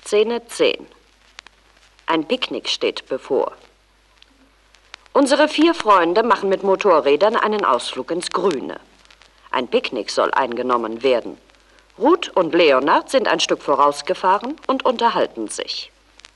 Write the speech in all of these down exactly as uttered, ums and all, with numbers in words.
Szene zehn. Ein Picknick steht bevor. Unsere vier Freunde machen mit Motorrädern einen Ausflug ins Grüne. Ein Picknick soll eingenommen werden. Ruth und Leonard sind ein Stück vorausgefahren und unterhalten sich.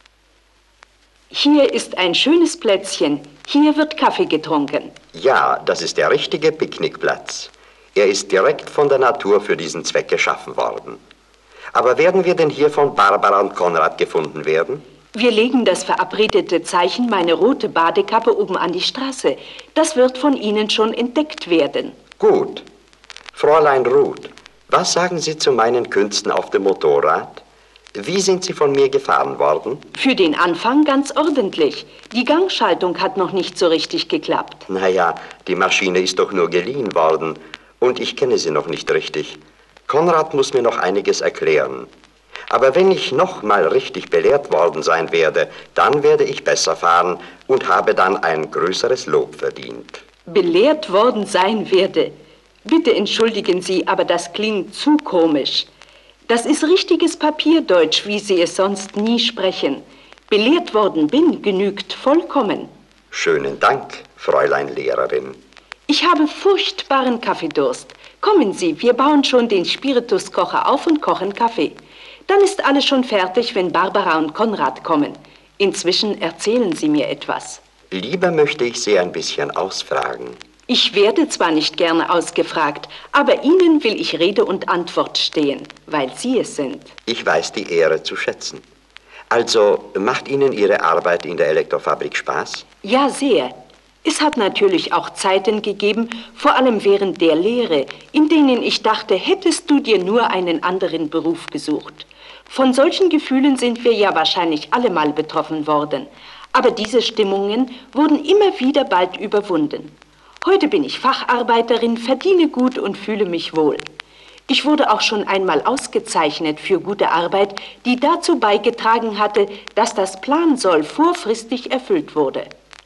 Hier ist ein schönes Plätzchen. Hier wird Kaffee getrunken. Ja, das ist der richtige Picknickplatz. Er ist direkt von der Natur für diesen Zweck geschaffen worden. Aber werden wir denn hier von Barbara und Konrad gefunden werden? Wir legen das verabredete Zeichen, meine rote Badekappe, oben an die Straße. Das wird von Ihnen schon entdeckt werden. Gut. Fräulein Ruth, was sagen Sie zu meinen Künsten auf dem Motorrad? Wie sind Sie von mir gefahren worden? Für den Anfang ganz ordentlich. Die Gangschaltung hat noch nicht so richtig geklappt. Naja, die Maschine ist doch nur geliehen worden und ich kenne sie noch nicht richtig. Konrad muss mir noch einiges erklären. Aber wenn ich noch mal richtig belehrt worden sein werde, dann werde ich besser fahren und habe dann ein größeres Lob verdient. Belehrt worden sein werde? Bitte entschuldigen Sie, aber das klingt zu komisch. Das ist richtiges Papierdeutsch, wie Sie es sonst nie sprechen. Belehrt worden bin genügt vollkommen. Schönen Dank, Fräulein Lehrerin. Ich habe furchtbaren Kaffeedurst. Kommen Sie, wir bauen schon den Spirituskocher auf und kochen Kaffee. Dann ist alles schon fertig, wenn Barbara und Konrad kommen. Inzwischen erzählen Sie mir etwas. Lieber möchte ich Sie ein bisschen ausfragen. Ich werde zwar nicht gerne ausgefragt, aber Ihnen will ich Rede und Antwort stehen, weil Sie es sind. Ich weiß die Ehre zu schätzen. Also, macht Ihnen Ihre Arbeit in der Elektrofabrik Spaß? Ja, sehr. Es hat natürlich auch Zeiten gegeben, vor allem während der Lehre, in denen ich dachte, hättest du dir nur einen anderen Beruf gesucht. Von solchen Gefühlen sind wir ja wahrscheinlich alle mal betroffen worden. Aber diese Stimmungen wurden immer wieder bald überwunden. Heute bin ich Facharbeiterin, verdiene gut und fühle mich wohl. Ich wurde auch schon einmal ausgezeichnet für gute Arbeit, die dazu beigetragen hatte, dass das Plansoll vorfristig erfüllt wurde.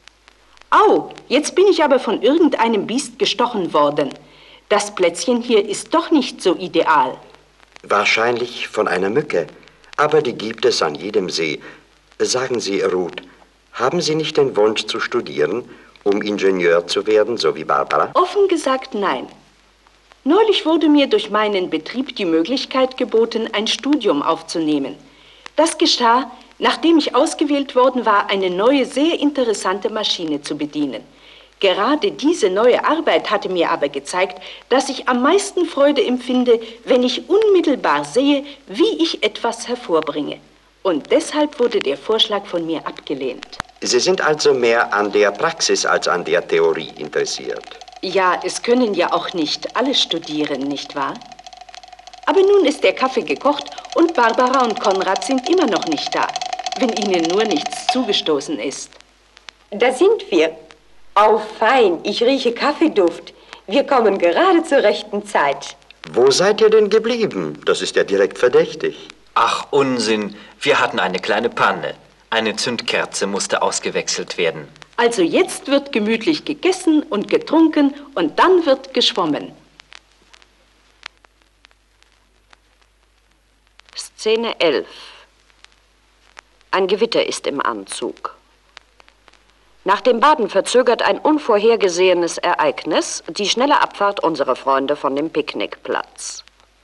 Au, jetzt bin ich aber von irgendeinem Biest gestochen worden. Das Plätzchen hier ist doch nicht so ideal. Wahrscheinlich von einer Mücke, aber die gibt es an jedem See. Sagen Sie, Ruth, haben Sie nicht den Wunsch zu studieren, um Ingenieur zu werden, so wie Barbara? Offen gesagt, nein. Neulich wurde mir durch meinen Betrieb die Möglichkeit geboten, ein Studium aufzunehmen. Das geschah, nachdem ich ausgewählt worden war, eine neue, sehr interessante Maschine zu bedienen. Gerade diese neue Arbeit hatte mir aber gezeigt, dass ich am meisten Freude empfinde, wenn ich unmittelbar sehe, wie ich etwas hervorbringe. Und deshalb wurde der Vorschlag von mir abgelehnt. Sie sind also mehr an der Praxis als an der Theorie interessiert. Ja, es können ja auch nicht alle studieren, nicht wahr? Aber nun ist der Kaffee gekocht und Barbara und Konrad sind immer noch nicht da, wenn ihnen nur nichts zugestoßen ist. Da sind wir. Au, fein, ich rieche Kaffeeduft. Wir kommen gerade zur rechten Zeit. Wo seid ihr denn geblieben? Das ist ja direkt verdächtig. Ach, Unsinn. Wir hatten eine kleine Panne. Eine Zündkerze musste ausgewechselt werden. Also jetzt wird gemütlich gegessen und getrunken und dann wird geschwommen. Szene elf. Ein Gewitter ist im Anzug. Nach dem Baden verzögert ein unvorhergesehenes Ereignis die schnelle Abfahrt unserer Freunde von dem Picknickplatz.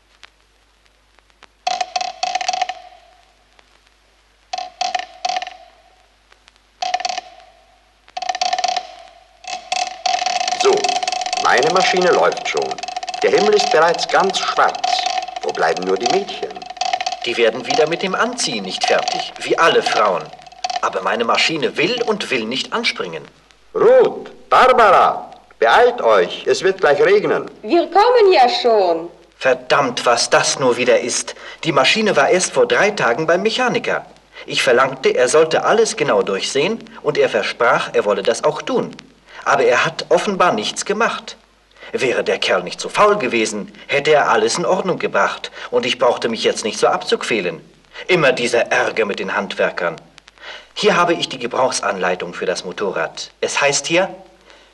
So, meine Maschine läuft schon. Der Himmel ist bereits ganz schwarz. Wo bleiben nur die Mädchen? Die werden wieder mit dem Anziehen nicht fertig, wie alle Frauen. Aber meine Maschine will und will nicht anspringen. Ruth, Barbara, beeilt euch, es wird gleich regnen. Wir kommen ja schon. Verdammt, was das nur wieder ist. Die Maschine war erst vor drei Tagen beim Mechaniker. Ich verlangte, er sollte alles genau durchsehen und er versprach, er wolle das auch tun. Aber er hat offenbar nichts gemacht. Wäre der Kerl nicht so faul gewesen, hätte er alles in Ordnung gebracht und ich brauchte mich jetzt nicht so abzuquälen. Immer dieser Ärger mit den Handwerkern. Hier habe ich die Gebrauchsanleitung für das Motorrad. Es heißt hier,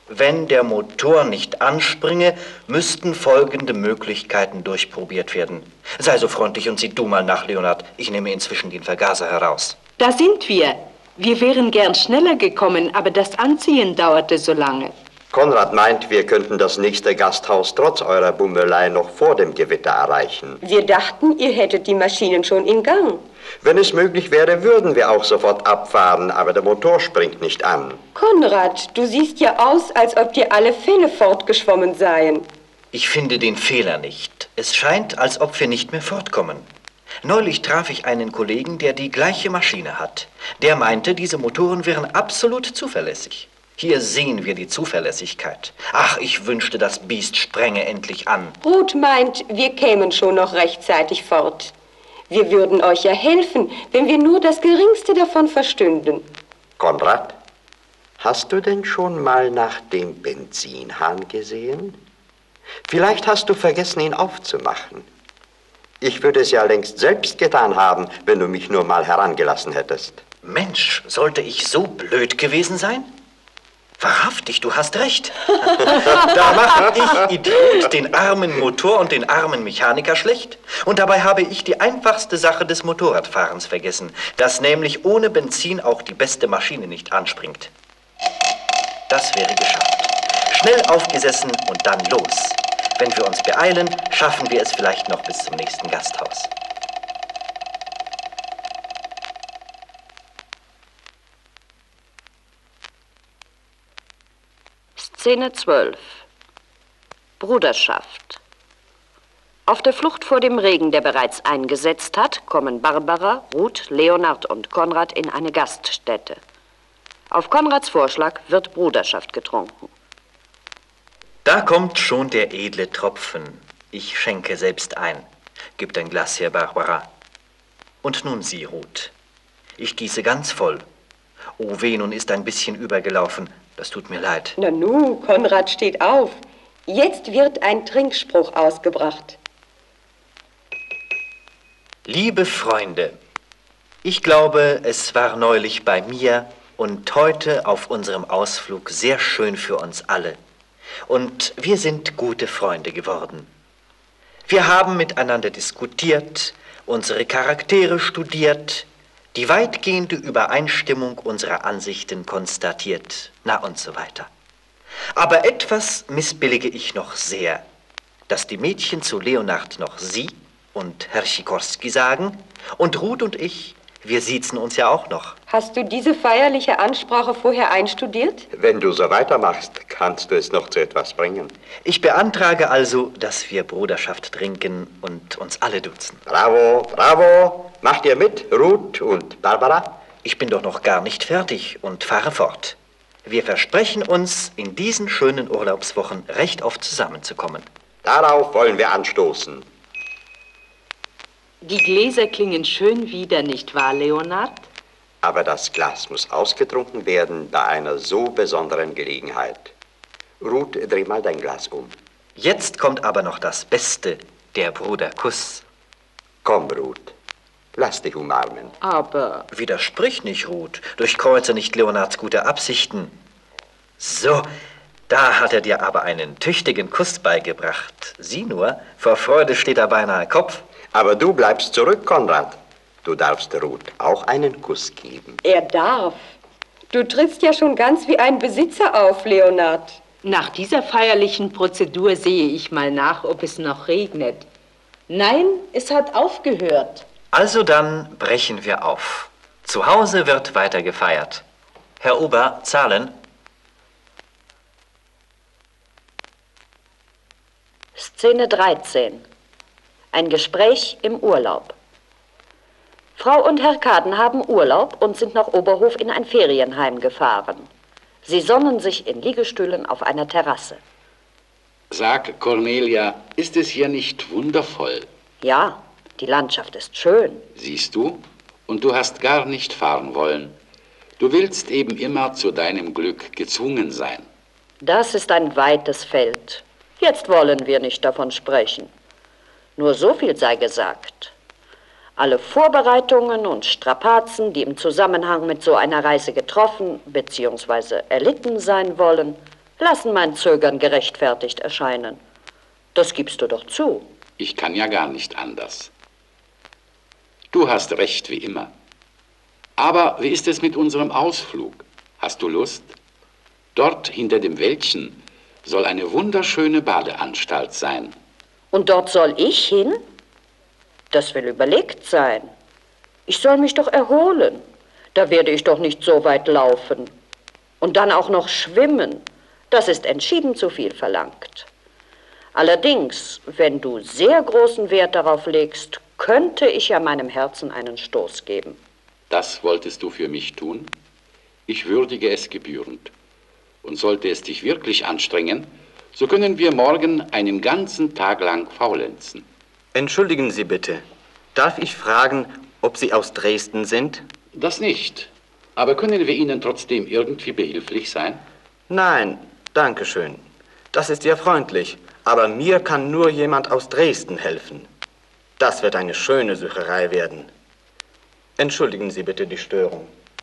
Wenn der Motor nicht anspringe, müssten folgende Möglichkeiten durchprobiert werden. Sei so freundlich und sieh du mal nach, Leonard. Ich nehme inzwischen den Vergaser heraus. Da sind wir. Wir wären gern schneller gekommen, aber das Anziehen dauerte so lange. Konrad meint, wir könnten das nächste Gasthaus trotz eurer Bummelei noch vor dem Gewitter erreichen. Wir dachten, ihr hättet die Maschinen schon in Gang. Wenn es möglich wäre, würden wir auch sofort abfahren, aber der Motor springt nicht an. Konrad, du siehst ja aus, als ob dir alle Fälle fortgeschwommen seien. Ich finde den Fehler nicht. Es scheint, als ob wir nicht mehr fortkommen. Neulich traf ich einen Kollegen, der die gleiche Maschine hat. Der meinte, diese Motoren wären absolut zuverlässig. Hier sehen wir die Zuverlässigkeit. Ach, ich wünschte, das Biest spränge endlich an. Ruth meint, wir kämen schon noch rechtzeitig fort. Wir würden euch ja helfen, wenn wir nur das Geringste davon verstünden. Konrad, hast du denn schon mal nach dem Benzinhahn gesehen? Vielleicht hast du vergessen, ihn aufzumachen. Ich würde es ja längst selbst getan haben, wenn du mich nur mal herangelassen hättest. Mensch, sollte ich so blöd gewesen sein? Wahrhaftig, du hast recht. Da mache ich, Idiot, den armen Motor und den armen Mechaniker schlecht. Und dabei habe ich die einfachste Sache des Motorradfahrens vergessen, dass nämlich ohne Benzin auch die beste Maschine nicht anspringt. Das wäre geschafft. Schnell aufgesessen und dann los. Wenn wir uns beeilen, schaffen wir es vielleicht noch bis zum nächsten Gasthaus. Szene zwölf. Bruderschaft. Auf der Flucht vor dem Regen, der bereits eingesetzt hat, kommen Barbara, Ruth, Leonard und Konrad in eine Gaststätte. Auf Konrads Vorschlag wird Bruderschaft getrunken. Da kommt schon der edle Tropfen. Ich schenke selbst ein. Gib dein Glas her, Barbara. Und nun Sie, Ruth. Ich gieße ganz voll. Oh weh, nun ist ein bisschen übergelaufen. Das tut mir leid. Na nu, Konrad steht auf. Jetzt wird ein Trinkspruch ausgebracht. Liebe Freunde, ich glaube, es war neulich bei mir und heute auf unserem Ausflug sehr schön für uns alle. Und wir sind gute Freunde geworden. Wir haben miteinander diskutiert, unsere Charaktere studiert, die weitgehende Übereinstimmung unserer Ansichten konstatiert, na und so weiter. Aber etwas missbillige ich noch sehr, dass die Mädchen zu Leonard noch Sie und Herr Sikorski sagen und Ruth und ich, wir siezen uns ja auch noch. Hast du diese feierliche Ansprache vorher einstudiert? Wenn du so weitermachst, kannst du es noch zu etwas bringen. Ich beantrage also, dass wir Bruderschaft trinken und uns alle duzen. Bravo, bravo. Macht ihr mit, Ruth und Barbara? Ich bin doch noch gar nicht fertig und fahre fort. Wir versprechen uns, in diesen schönen Urlaubswochen recht oft zusammenzukommen. Darauf wollen wir anstoßen. Die Gläser klingen schön wieder, nicht wahr, Leonard? Aber das Glas muss ausgetrunken werden bei einer so besonderen Gelegenheit. Ruth, dreh mal dein Glas um. Jetzt kommt aber noch das Beste, der Bruderkuss. Komm, Ruth, lass dich umarmen. Aber... Widersprich nicht, Ruth. Durchkreuze nicht Leonards gute Absichten. So, da hat er dir aber einen tüchtigen Kuss beigebracht. Sieh nur, vor Freude steht er beinahe Kopf. Aber du bleibst zurück, Konrad. Du darfst Ruth auch einen Kuss geben. Er darf. Du trittst ja schon ganz wie ein Besitzer auf, Leonard. Nach dieser feierlichen Prozedur sehe ich mal nach, ob es noch regnet. Nein, es hat aufgehört. Also dann brechen wir auf. Zu Hause wird weiter gefeiert. Herr Ober, zahlen. Szene dreizehn. Ein Gespräch im Urlaub. Frau und Herr Kaden haben Urlaub und sind nach Oberhof in ein Ferienheim gefahren. Sie sonnen sich in Liegestühlen auf einer Terrasse. Sag, Cornelia, ist es hier nicht wundervoll? Ja, die Landschaft ist schön. Siehst du? Und du hast gar nicht fahren wollen. Du willst eben immer zu deinem Glück gezwungen sein. Das ist ein weites Feld. Jetzt wollen wir nicht davon sprechen. Nur so viel sei gesagt. Alle Vorbereitungen und Strapazen, die im Zusammenhang mit so einer Reise getroffen bzw. erlitten sein wollen, lassen mein Zögern gerechtfertigt erscheinen. Das gibst du doch zu. Ich kann ja gar nicht anders. Du hast recht, wie immer. Aber wie ist es mit unserem Ausflug? Hast du Lust? Dort hinter dem Wäldchen soll eine wunderschöne Badeanstalt sein. Und dort soll ich hin? Das will überlegt sein. Ich soll mich doch erholen. Da werde ich doch nicht so weit laufen. Und dann auch noch schwimmen. Das ist entschieden zu viel verlangt. Allerdings, wenn du sehr großen Wert darauf legst, könnte ich ja meinem Herzen einen Stoß geben. Das wolltest du für mich tun? Ich würdige es gebührend. Und sollte es dich wirklich anstrengen, so können wir morgen einen ganzen Tag lang faulenzen. Entschuldigen Sie bitte. Darf ich fragen, ob Sie aus Dresden sind? Das nicht. Aber können wir Ihnen trotzdem irgendwie behilflich sein? Nein, danke schön. Das ist ja freundlich. Aber mir kann nur jemand aus Dresden helfen. Das wird eine schöne Sucherei werden. Entschuldigen Sie bitte die Störung.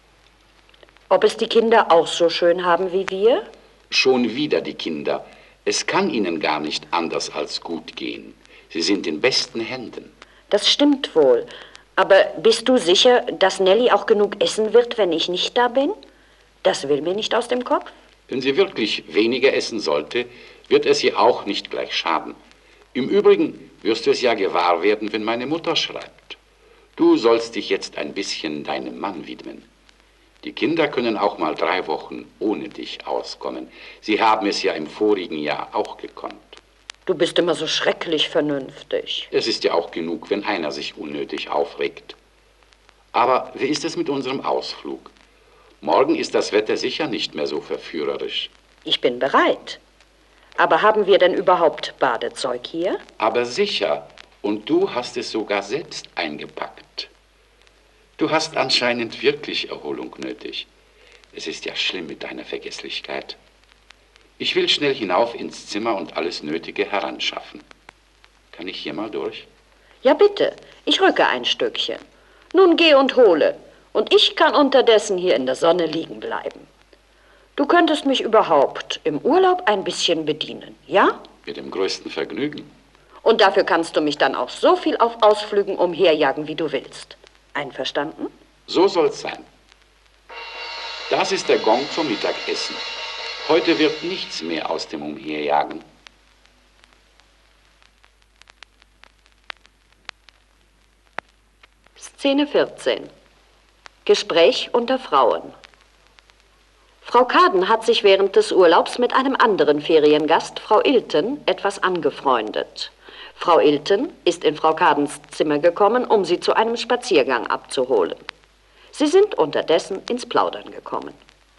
Ob es die Kinder auch so schön haben wie wir? Schon wieder die Kinder. Es kann ihnen gar nicht anders als gut gehen. Sie sind in besten Händen. Das stimmt wohl. Aber bist du sicher, dass Nelly auch genug essen wird, wenn ich nicht da bin? Das will mir nicht aus dem Kopf. Wenn sie wirklich weniger essen sollte, wird es ihr auch nicht gleich schaden. Im Übrigen wirst du es ja gewahr werden, wenn meine Mutter schreibt. Du sollst dich jetzt ein bisschen deinem Mann widmen. Die Kinder können auch mal drei Wochen ohne dich auskommen. Sie haben es ja im vorigen Jahr auch gekonnt. Du bist immer so schrecklich vernünftig. Es ist ja auch genug, wenn einer sich unnötig aufregt. Aber wie ist es mit unserem Ausflug? Morgen ist das Wetter sicher nicht mehr so verführerisch. Ich bin bereit. Aber haben wir denn überhaupt Badezeug hier? Aber sicher. Und du hast es sogar selbst eingepackt. Du hast anscheinend wirklich Erholung nötig. Es ist ja schlimm mit deiner Vergesslichkeit. Ich will schnell hinauf ins Zimmer und alles Nötige heranschaffen. Kann ich hier mal durch? Ja, bitte. Ich rücke ein Stückchen. Nun geh und hole. Und ich kann unterdessen hier in der Sonne liegen bleiben. Du könntest mich überhaupt im Urlaub ein bisschen bedienen, ja? Mit dem größten Vergnügen. Und dafür kannst du mich dann auch so viel auf Ausflügen umherjagen, wie du willst. Einverstanden? So soll's sein. Das ist der Gong zum Mittagessen. Heute wird nichts mehr aus dem Umherjagen. Szene vierzehn. Gespräch unter Frauen. Frau Kaden hat sich während des Urlaubs mit einem anderen Feriengast, Frau Ilten, etwas angefreundet. Frau Ilten ist in Frau Kadens Zimmer gekommen, um sie zu einem Spaziergang abzuholen. Sie sind unterdessen ins Plaudern gekommen.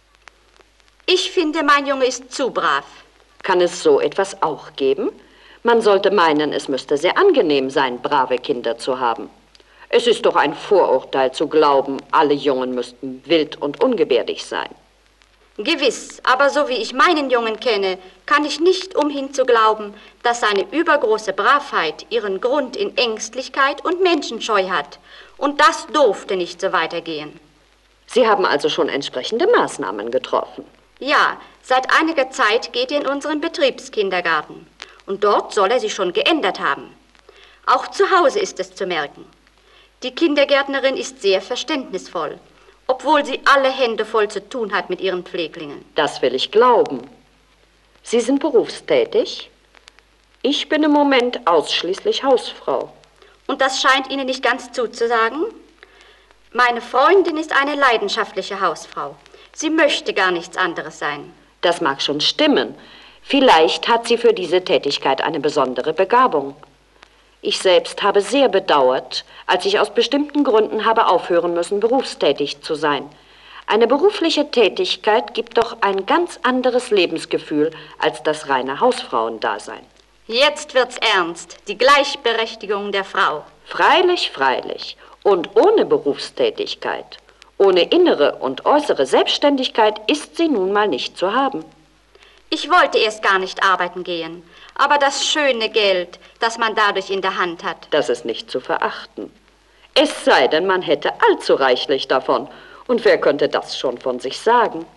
Ich finde, mein Junge ist zu brav. Kann es so etwas auch geben? Man sollte meinen, es müsste sehr angenehm sein, brave Kinder zu haben. Es ist doch ein Vorurteil zu glauben, alle Jungen müssten wild und ungebärdig sein. Gewiss, aber so wie ich meinen Jungen kenne, kann ich nicht umhin zu glauben, dass seine übergroße Bravheit ihren Grund in Ängstlichkeit und Menschenscheu hat. Und das durfte nicht so weitergehen. Sie haben also schon entsprechende Maßnahmen getroffen? Ja, seit einiger Zeit geht er in unseren Betriebskindergarten. Und dort soll er sich schon geändert haben. Auch zu Hause ist es zu merken. Die Kindergärtnerin ist sehr verständnisvoll, obwohl sie alle Hände voll zu tun hat mit ihren Pfleglingen. Das will ich glauben. Sie sind berufstätig? Ich bin im Moment ausschließlich Hausfrau. Und das scheint Ihnen nicht ganz zuzusagen? Meine Freundin ist eine leidenschaftliche Hausfrau. Sie möchte gar nichts anderes sein. Das mag schon stimmen. Vielleicht hat sie für diese Tätigkeit eine besondere Begabung. Ich selbst habe sehr bedauert, als ich aus bestimmten Gründen habe aufhören müssen, berufstätig zu sein. Eine berufliche Tätigkeit gibt doch ein ganz anderes Lebensgefühl als das reine Hausfrauendasein. Jetzt wird's ernst, die Gleichberechtigung der Frau. Freilich, freilich. Und ohne Berufstätigkeit, ohne innere und äußere Selbstständigkeit ist sie nun mal nicht zu haben. Ich wollte erst gar nicht arbeiten gehen, aber das schöne Geld, das man dadurch in der Hand hat. Das ist nicht zu verachten. Es sei denn, man hätte allzu reichlich davon. Und wer könnte das schon von sich sagen?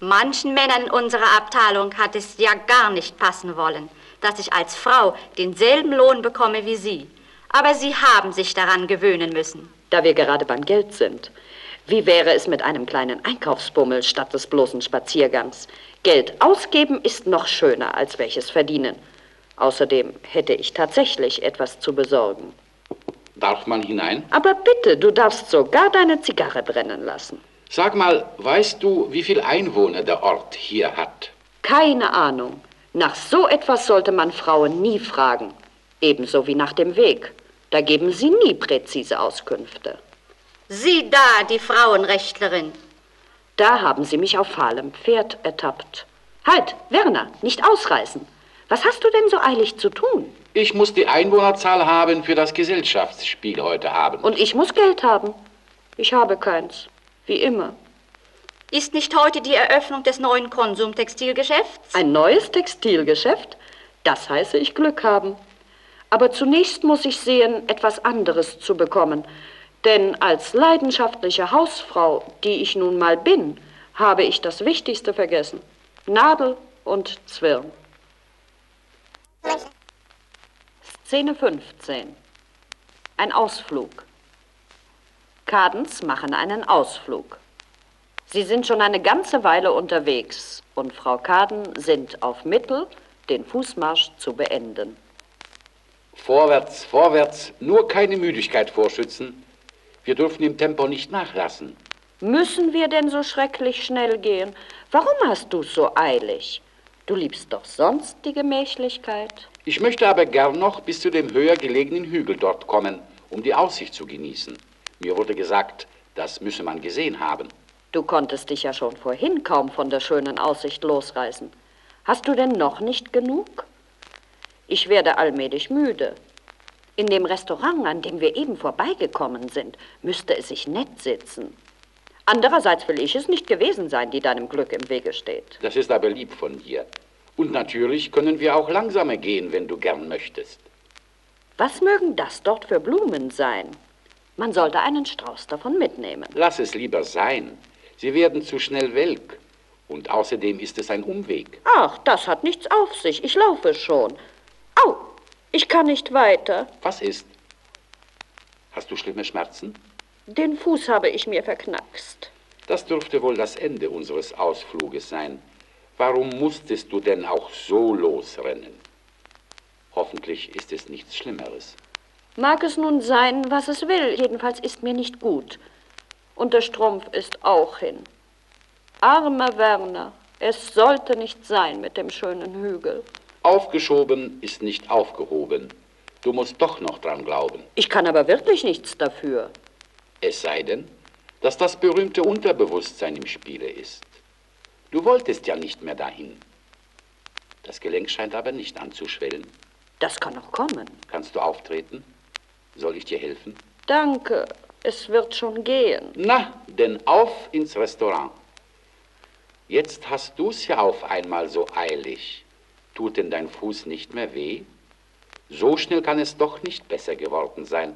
Manchen Männern in unserer Abteilung hat es ja gar nicht passen wollen, dass ich als Frau denselben Lohn bekomme wie Sie. Aber Sie haben sich daran gewöhnen müssen. Da wir gerade beim Geld sind, wie wäre es mit einem kleinen Einkaufsbummel statt des bloßen Spaziergangs? Geld ausgeben ist noch schöner als welches verdienen. Außerdem hätte ich tatsächlich etwas zu besorgen. Darf man hinein? Aber bitte, du darfst sogar deine Zigarre brennen lassen. Sag mal, weißt du, wie viele Einwohner der Ort hier hat? Keine Ahnung. Nach so etwas sollte man Frauen nie fragen. Ebenso wie nach dem Weg. Da geben sie nie präzise Auskünfte. Sie da, die Frauenrechtlerin. Da haben sie mich auf fahlem Pferd ertappt. Halt, Werner, nicht ausreißen. Was hast du denn so eilig zu tun? Ich muss die Einwohnerzahl haben für das Gesellschaftsspiel heute Abend. Und ich muss Geld haben. Ich habe keins. Wie immer. Ist nicht heute die Eröffnung des neuen Konsumtextilgeschäfts? Ein neues Textilgeschäft? Das heiße ich Glück haben. Aber zunächst muss ich sehen, etwas anderes zu bekommen. Denn als leidenschaftliche Hausfrau, die ich nun mal bin, habe ich das Wichtigste vergessen. Nadel und Zwirn. Szene fünfzehn. Ein Ausflug. Kadens machen einen Ausflug. Sie sind schon eine ganze Weile unterwegs und Frau Kaden sind auf Mittel, den Fußmarsch zu beenden. Vorwärts, vorwärts, nur keine Müdigkeit vorschützen. Wir dürfen im Tempo nicht nachlassen. Müssen wir denn so schrecklich schnell gehen? Warum hast du's so eilig? Du liebst doch sonst die Gemächlichkeit. Ich möchte aber gern noch bis zu dem höher gelegenen Hügel dort kommen, um die Aussicht zu genießen. Mir wurde gesagt, das müsse man gesehen haben. Du konntest dich ja schon vorhin kaum von der schönen Aussicht losreißen. Hast du denn noch nicht genug? Ich werde allmählich müde. In dem Restaurant, an dem wir eben vorbeigekommen sind, müsste es sich nett sitzen. Andererseits will ich es nicht gewesen sein, die deinem Glück im Wege steht. Das ist aber lieb von dir. Und natürlich können wir auch langsamer gehen, wenn du gern möchtest. Was mögen das dort für Blumen sein? Man sollte einen Strauß davon mitnehmen. Lass es lieber sein. Sie werden zu schnell welk. Und außerdem ist es ein Umweg. Ach, das hat nichts auf sich. Ich laufe schon. Au, ich kann nicht weiter. Was ist? Hast du schlimme Schmerzen? Den Fuß habe ich mir verknackst. Das dürfte wohl das Ende unseres Ausfluges sein. Warum musstest du denn auch so losrennen? Hoffentlich ist es nichts Schlimmeres. Mag es nun sein, was es will. Jedenfalls ist mir nicht gut. Und der Strumpf ist auch hin. Armer Werner, es sollte nicht sein mit dem schönen Hügel. Aufgeschoben ist nicht aufgehoben. Du musst doch noch dran glauben. Ich kann aber wirklich nichts dafür. Es sei denn, dass das berühmte Unterbewusstsein im Spiele ist. Du wolltest ja nicht mehr dahin. Das Gelenk scheint aber nicht anzuschwellen. Das kann noch kommen. Kannst du auftreten? Soll ich dir helfen? Danke, es wird schon gehen. Na, denn auf ins Restaurant. Jetzt hast du's ja auf einmal so eilig. Tut denn dein Fuß nicht mehr weh? So schnell kann es doch nicht besser geworden sein.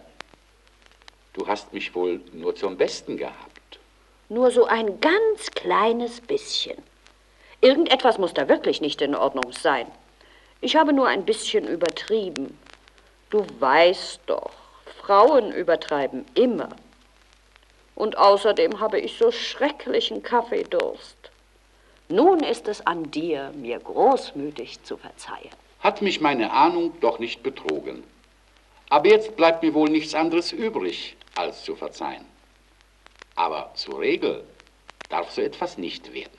Du hast mich wohl nur zum Besten gehabt. Nur so ein ganz kleines bisschen. Irgendetwas muss da wirklich nicht in Ordnung sein. Ich habe nur ein bisschen übertrieben. Du weißt doch, Frauen übertreiben immer. Und außerdem habe ich so schrecklichen Kaffeedurst. Nun ist es an dir, mir großmütig zu verzeihen. Hat mich meine Ahnung doch nicht betrogen. Aber jetzt bleibt mir wohl nichts anderes übrig, als zu verzeihen. Aber zur Regel darf so etwas nicht werden.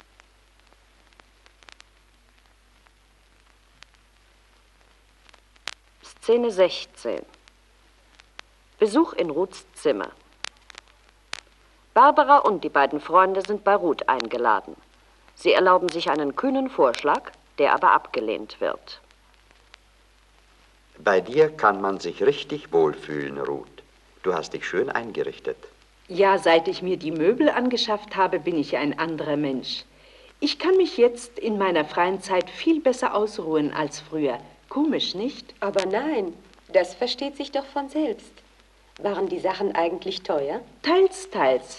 Szene sechzehn. Besuch in Ruths Zimmer. Barbara und die beiden Freunde sind bei Ruth eingeladen. Sie erlauben sich einen kühnen Vorschlag, der aber abgelehnt wird. Bei dir kann man sich richtig wohlfühlen, Ruth. Du hast dich schön eingerichtet. Ja, seit ich mir die Möbel angeschafft habe, bin ich ein anderer Mensch. Ich kann mich jetzt in meiner freien Zeit viel besser ausruhen als früher. Komisch, nicht? Aber nein, das versteht sich doch von selbst. Waren die Sachen eigentlich teuer? Teils, teils.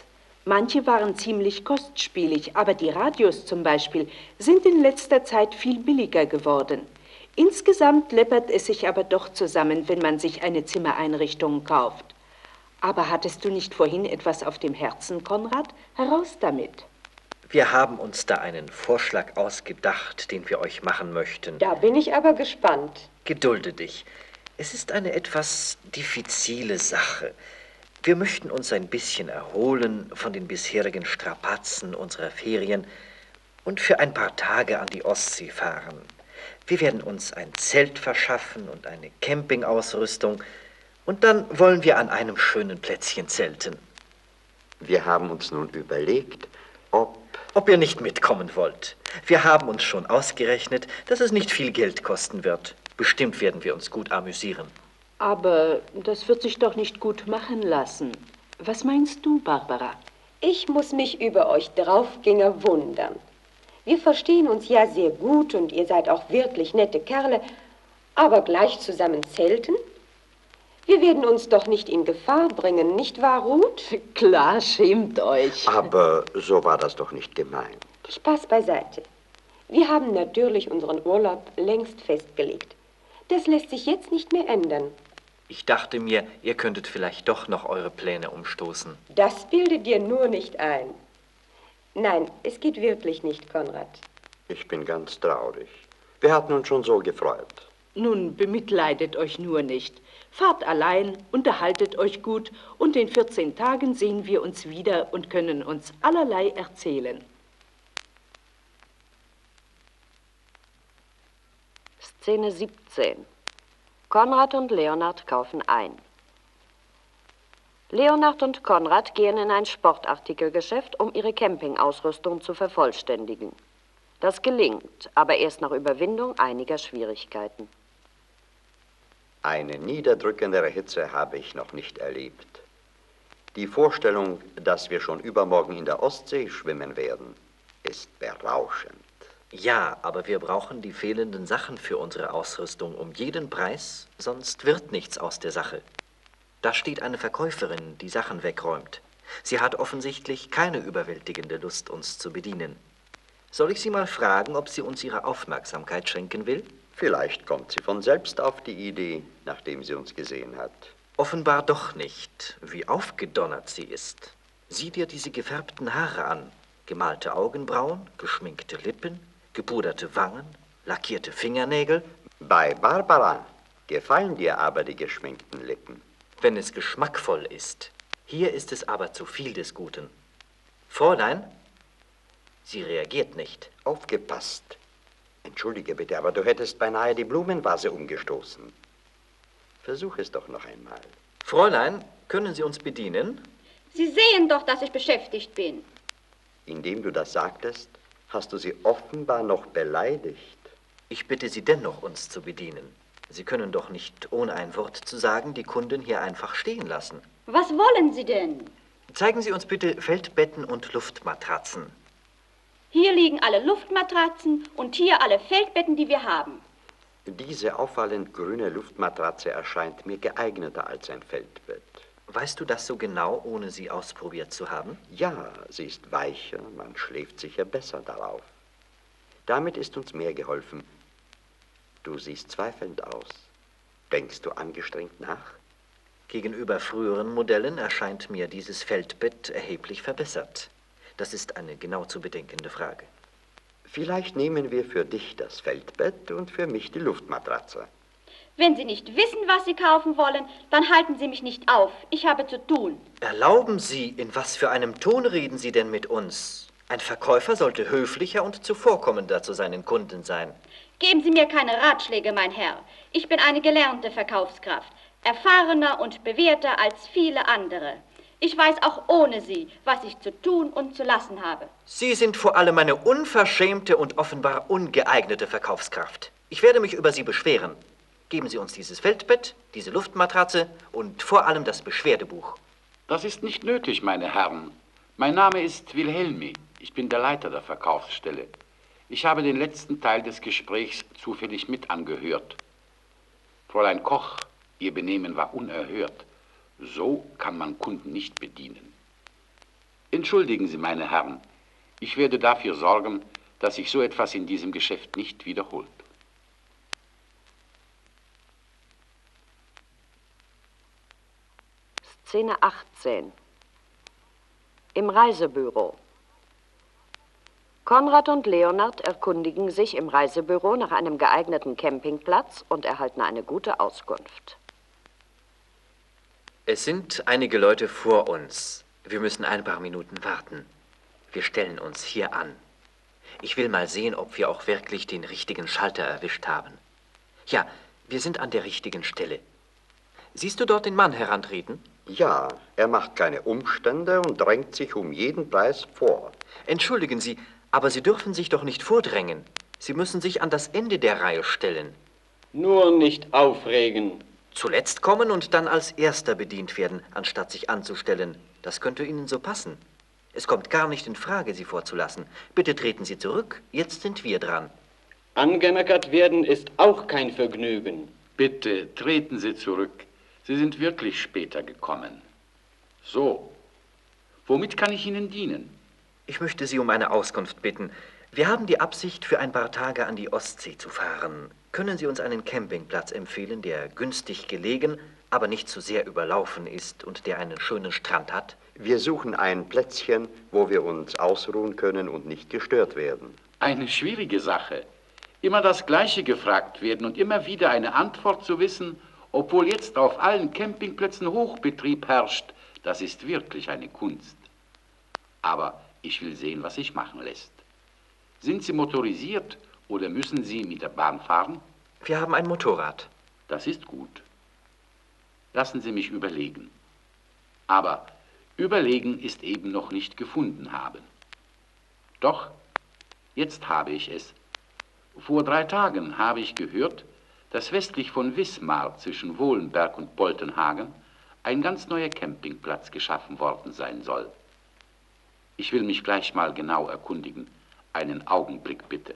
Manche waren ziemlich kostspielig, aber die Radios zum Beispiel sind in letzter Zeit viel billiger geworden. Insgesamt läppert es sich aber doch zusammen, wenn man sich eine Zimmereinrichtung kauft. Aber hattest du nicht vorhin etwas auf dem Herzen, Konrad? Heraus damit. Wir haben uns da einen Vorschlag ausgedacht, den wir euch machen möchten. Da bin ich aber gespannt. Gedulde dich. Es ist eine etwas diffizile Sache. Wir möchten uns ein bisschen erholen von den bisherigen Strapazen unserer Ferien und für ein paar Tage an die Ostsee fahren. Wir werden uns ein Zelt verschaffen und eine Campingausrüstung und dann wollen wir an einem schönen Plätzchen zelten. Wir haben uns nun überlegt, ob... Ob ihr nicht mitkommen wollt. Wir haben uns schon ausgerechnet, dass es nicht viel Geld kosten wird. Bestimmt werden wir uns gut amüsieren. Aber das wird sich doch nicht gut machen lassen. Was meinst du, Barbara? Ich muss mich über euch Draufgänger wundern. Wir verstehen uns ja sehr gut und ihr seid auch wirklich nette Kerle, aber gleich zusammen zelten? Wir werden uns doch nicht in Gefahr bringen, nicht wahr, Ruth? Klar, schämt euch. Aber so war das doch nicht gemeint. Spaß beiseite. Wir haben natürlich unseren Urlaub längst festgelegt. Das lässt sich jetzt nicht mehr ändern. Ich dachte mir, ihr könntet vielleicht doch noch eure Pläne umstoßen. Das bilde dir nur nicht ein. Nein, es geht wirklich nicht, Konrad. Ich bin ganz traurig. Wir hatten uns schon so gefreut. Nun, bemitleidet euch nur nicht. Fahrt allein, unterhaltet euch gut und in vierzehn Tagen sehen wir uns wieder und können uns allerlei erzählen. Szene siebzehn. Konrad und Leonard kaufen ein. Leonard und Konrad gehen in ein Sportartikelgeschäft, um ihre Campingausrüstung zu vervollständigen. Das gelingt, aber erst nach Überwindung einiger Schwierigkeiten. Eine niederdrückendere Hitze habe ich noch nicht erlebt. Die Vorstellung, dass wir schon übermorgen in der Ostsee schwimmen werden, ist berauschend. Ja, aber wir brauchen die fehlenden Sachen für unsere Ausrüstung um jeden Preis, sonst wird nichts aus der Sache. Da steht eine Verkäuferin, die Sachen wegräumt. Sie hat offensichtlich keine überwältigende Lust, uns zu bedienen. Soll ich sie mal fragen, ob sie uns ihre Aufmerksamkeit schenken will? Vielleicht kommt sie von selbst auf die Idee, nachdem sie uns gesehen hat. Offenbar doch nicht, wie aufgedonnert sie ist. Sieh dir diese gefärbten Haare an. Gemalte Augenbrauen, geschminkte Lippen, gepuderte Wangen, lackierte Fingernägel. Bei Barbara gefallen dir aber die geschminkten Lippen. Wenn es geschmackvoll ist. Hier ist es aber zu viel des Guten. Fräulein, sie reagiert nicht. Aufgepasst. Entschuldige bitte, aber du hättest beinahe die Blumenvase umgestoßen. Versuch es doch noch einmal. Fräulein, können Sie uns bedienen? Sie sehen doch, dass ich beschäftigt bin. Indem du das sagtest, hast du sie offenbar noch beleidigt. Ich bitte Sie dennoch, uns zu bedienen. Sie können doch nicht, ohne ein Wort zu sagen, die Kunden hier einfach stehen lassen. Was wollen Sie denn? Zeigen Sie uns bitte Feldbetten und Luftmatratzen. Hier liegen alle Luftmatratzen und hier alle Feldbetten, die wir haben. Diese auffallend grüne Luftmatratze erscheint mir geeigneter als ein Feldbett. Weißt du das so genau, ohne sie ausprobiert zu haben? Ja, sie ist weicher, man schläft sicher besser darauf. Damit ist uns mehr geholfen. Du siehst zweifelnd aus. Denkst du angestrengt nach? Gegenüber früheren Modellen erscheint mir dieses Feldbett erheblich verbessert. Das ist eine genau zu bedenkende Frage. Vielleicht nehmen wir für dich das Feldbett und für mich die Luftmatratze. Wenn Sie nicht wissen, was Sie kaufen wollen, dann halten Sie mich nicht auf. Ich habe zu tun. Erlauben Sie, in was für einem Ton reden Sie denn mit uns? Ein Verkäufer sollte höflicher und zuvorkommender zu seinen Kunden sein. Geben Sie mir keine Ratschläge, mein Herr. Ich bin eine gelernte Verkaufskraft, erfahrener und bewährter als viele andere. Ich weiß auch ohne Sie, was ich zu tun und zu lassen habe. Sie sind vor allem eine unverschämte und offenbar ungeeignete Verkaufskraft. Ich werde mich über Sie beschweren. Geben Sie uns dieses Feldbett, diese Luftmatratze und vor allem das Beschwerdebuch. Das ist nicht nötig, meine Herren. Mein Name ist Wilhelmi. Ich bin der Leiter der Verkaufsstelle. Ich habe den letzten Teil des Gesprächs zufällig mit angehört. Fräulein Koch, Ihr Benehmen war unerhört. So kann man Kunden nicht bedienen. Entschuldigen Sie, meine Herren, ich werde dafür sorgen, dass sich so etwas in diesem Geschäft nicht wiederholt. Szene achtzehn. Im Reisebüro. Konrad und Leonard erkundigen sich im Reisebüro nach einem geeigneten Campingplatz und erhalten eine gute Auskunft. Es sind einige Leute vor uns. Wir müssen ein paar Minuten warten. Wir stellen uns hier an. Ich will mal sehen, ob wir auch wirklich den richtigen Schalter erwischt haben. Ja, wir sind an der richtigen Stelle. Siehst du dort den Mann herantreten? Ja, er macht keine Umstände und drängt sich um jeden Preis vor. Entschuldigen Sie, aber Sie dürfen sich doch nicht vordrängen. Sie müssen sich an das Ende der Reihe stellen. Nur nicht aufregen. Zuletzt kommen und dann als Erster bedient werden, anstatt sich anzustellen. Das könnte Ihnen so passen. Es kommt gar nicht in Frage, Sie vorzulassen. Bitte treten Sie zurück. Jetzt sind wir dran. Angemeckert werden ist auch kein Vergnügen. Bitte treten Sie zurück. Sie sind wirklich später gekommen. So, womit kann ich Ihnen dienen? Ich möchte Sie um eine Auskunft bitten. Wir haben die Absicht, für ein paar Tage an die Ostsee zu fahren. Können Sie uns einen Campingplatz empfehlen, der günstig gelegen, aber nicht zu sehr überlaufen ist und der einen schönen Strand hat? Wir suchen ein Plätzchen, wo wir uns ausruhen können und nicht gestört werden. Eine schwierige Sache. Immer das Gleiche gefragt werden und immer wieder eine Antwort zu wissen, obwohl jetzt auf allen Campingplätzen Hochbetrieb herrscht, das ist wirklich eine Kunst. Aber ich will sehen, was sich machen lässt. Sind Sie motorisiert oder müssen Sie mit der Bahn fahren? Wir haben ein Motorrad. Das ist gut. Lassen Sie mich überlegen. Aber überlegen ist eben noch nicht gefunden haben. Doch, jetzt habe ich es. Vor drei Tagen habe ich gehört, dass westlich von Wismar zwischen Wohlenberg und Boltenhagen ein ganz neuer Campingplatz geschaffen worden sein soll. Ich will mich gleich mal genau erkundigen. Einen Augenblick bitte.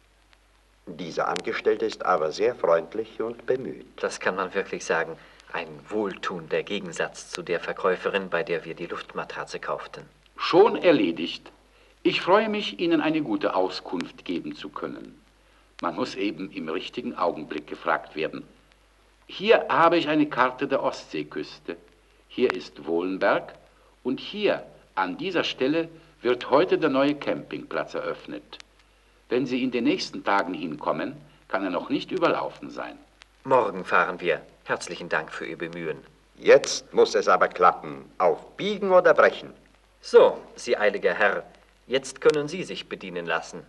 Dieser Angestellte ist aber sehr freundlich und bemüht. Das kann man wirklich sagen. Ein wohltuender Gegensatz zu der Verkäuferin, bei der wir die Luftmatratze kauften. Schon erledigt. Ich freue mich, Ihnen eine gute Auskunft geben zu können. Man muss eben im richtigen Augenblick gefragt werden. Hier habe ich eine Karte der Ostseeküste. Hier ist Wohlenberg und hier, an dieser Stelle, wird heute der neue Campingplatz eröffnet. Wenn Sie in den nächsten Tagen hinkommen, kann er noch nicht überlaufen sein. Morgen fahren wir. Herzlichen Dank für Ihr Bemühen. Jetzt muss es aber klappen. Auf Biegen oder Brechen. So, Sie eiliger Herr, jetzt können Sie sich bedienen lassen.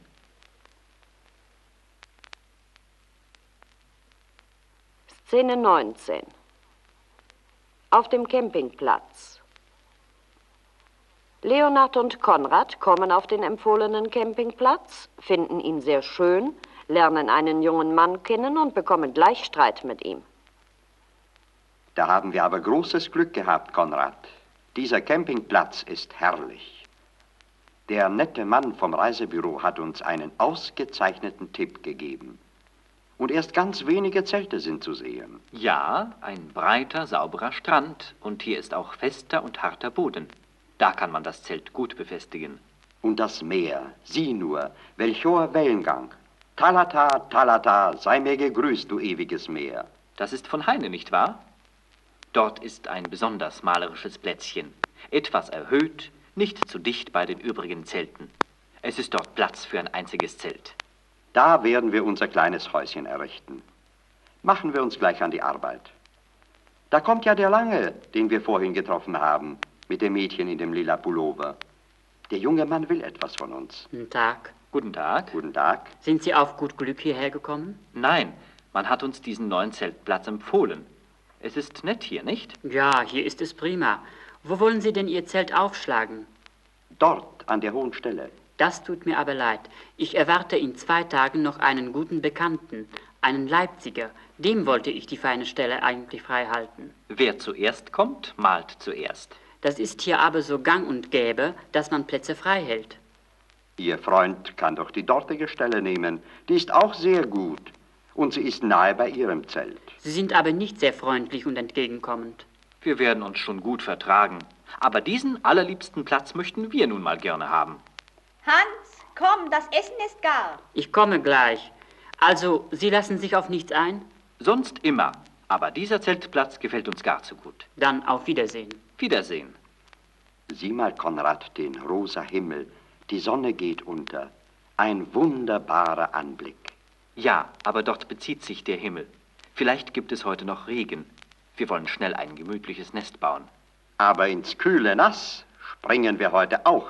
Szene neunzehn. Auf dem Campingplatz. Leonard und Konrad kommen auf den empfohlenen Campingplatz, finden ihn sehr schön, lernen einen jungen Mann kennen und bekommen gleich Streit mit ihm. Da haben wir aber großes Glück gehabt, Konrad. Dieser Campingplatz ist herrlich. Der nette Mann vom Reisebüro hat uns einen ausgezeichneten Tipp gegeben. Und erst ganz wenige Zelte sind zu sehen. Ja, ein breiter, sauberer Strand. Und hier ist auch fester und harter Boden. Da kann man das Zelt gut befestigen. Und das Meer, sieh nur, welch hoher Wellengang. Talata, Talata, sei mir gegrüßt, du ewiges Meer. Das ist von Heine, nicht wahr? Dort ist ein besonders malerisches Plätzchen. Etwas erhöht, nicht zu dicht bei den übrigen Zelten. Es ist dort Platz für ein einziges Zelt. Da werden wir unser kleines Häuschen errichten. Machen wir uns gleich an die Arbeit. Da kommt ja der Lange, den wir vorhin getroffen haben, mit dem Mädchen in dem lila Pullover. Der junge Mann will etwas von uns. Guten Tag. Guten Tag. Guten Tag. Sind Sie auf gut Glück hierher gekommen? Nein, man hat uns diesen neuen Zeltplatz empfohlen. Es ist nett hier, nicht? Ja, hier ist es prima. Wo wollen Sie denn Ihr Zelt aufschlagen? Dort, an der hohen Stelle. Das tut mir aber leid. Ich erwarte in zwei Tagen noch einen guten Bekannten, einen Leipziger. Dem wollte ich die feine Stelle eigentlich frei halten. Wer zuerst kommt, malt zuerst. Das ist hier aber so gang und gäbe, dass man Plätze frei hält. Ihr Freund kann doch die dortige Stelle nehmen. Die ist auch sehr gut. Und sie ist nahe bei Ihrem Zelt. Sie sind aber nicht sehr freundlich und entgegenkommend. Wir werden uns schon gut vertragen. Aber diesen allerliebsten Platz möchten wir nun mal gerne haben. Hans, komm, das Essen ist gar. Ich komme gleich. Also, Sie lassen sich auf nichts ein? Sonst immer. Aber dieser Zeltplatz gefällt uns gar zu gut. Dann auf Wiedersehen. Wiedersehen. Sieh mal, Konrad, den rosa Himmel. Die Sonne geht unter. Ein wunderbarer Anblick. Ja, aber dort bezieht sich der Himmel. Vielleicht gibt es heute noch Regen. Wir wollen schnell ein gemütliches Nest bauen. Aber ins kühle Nass springen wir heute auch